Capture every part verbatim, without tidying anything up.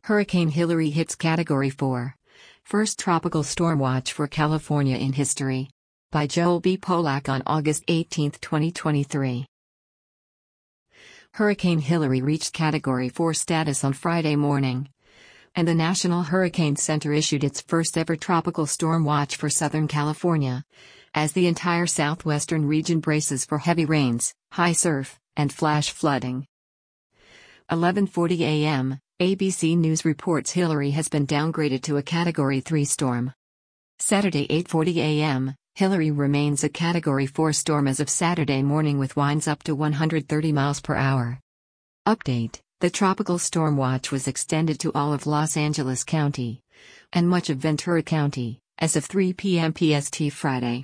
Hurricane Hilary hits Category four. First tropical storm watch for California in history. By Joel B. Polak on August eighteenth, twenty twenty-three. Hurricane Hilary reached Category four status on Friday morning, and the National Hurricane Center issued its first ever tropical storm watch for Southern California, as the entire southwestern region braces for heavy rains, high surf, and flash flooding. eleven forty a m, A B C News reports Hilary has been downgraded to a Category three storm. Saturday eight forty a m, Hilary remains a Category four storm as of Saturday morning with winds up to one hundred thirty miles per hour. Update: the tropical storm watch was extended to all of Los Angeles County and much of Ventura County as of three p m P S T Friday.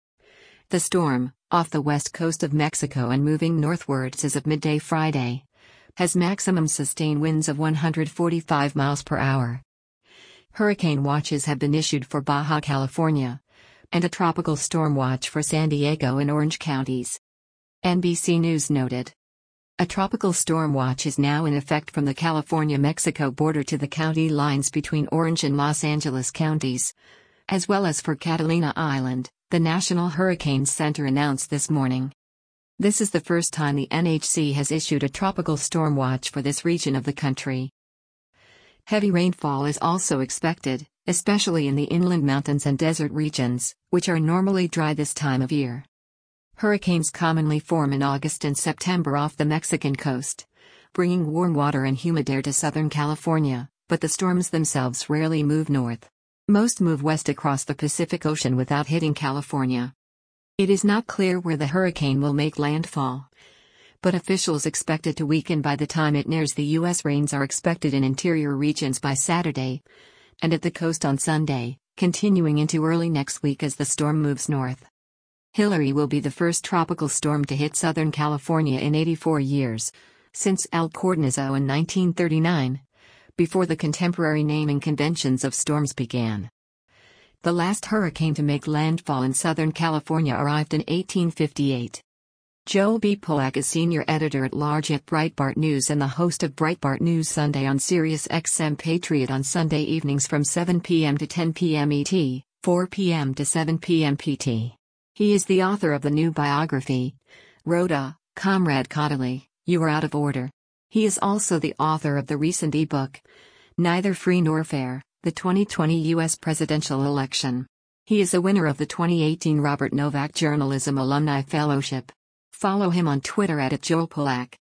The storm, off the west coast of Mexico and moving northwards as of midday Friday, has maximum sustained winds of one hundred forty-five miles per hour. Hurricane watches have been issued for Baja California, and a tropical storm watch for San Diego and Orange counties. N B C News noted. A tropical storm watch is now in effect from the California-Mexico border to the county lines between Orange and Los Angeles counties, as well as for Catalina Island, the National Hurricane Center announced this morning. This is the first time the N H C has issued a tropical storm watch for this region of the country. Heavy rainfall is also expected, especially in the inland mountains and desert regions, which are normally dry this time of year. Hurricanes commonly form in August and September off the Mexican coast, bringing warm water and humid air to Southern California, but the storms themselves rarely move north. Most move west across the Pacific Ocean without hitting California. It is not clear where the hurricane will make landfall, but officials expect it to weaken by the time it nears the U S Rains are expected in interior regions by Saturday, and at the coast on Sunday, continuing into early next week as the storm moves north. Hilary will be the first tropical storm to hit Southern California in eighty-four years, since El Cordonazo in nineteen thirty-nine, before the contemporary naming conventions of storms began. The last hurricane to make landfall in Southern California arrived in eighteen fifty-eight. Joel B. Polak is senior editor-at-large at Breitbart News and the host of Breitbart News Sunday on Sirius X M Patriot on Sunday evenings from seven p m to ten p m E T, four p m to seven p m P T. He is the author of the new biography, Rhoda, Comrade Caudill, You Are Out of Order. He is also the author of the recent e-book, Neither Free Nor Fair, the twenty twenty U S Presidential Election. He is a winner of the twenty eighteen Robert Novak Journalism Alumni Fellowship. Follow him on Twitter at Joel Polak.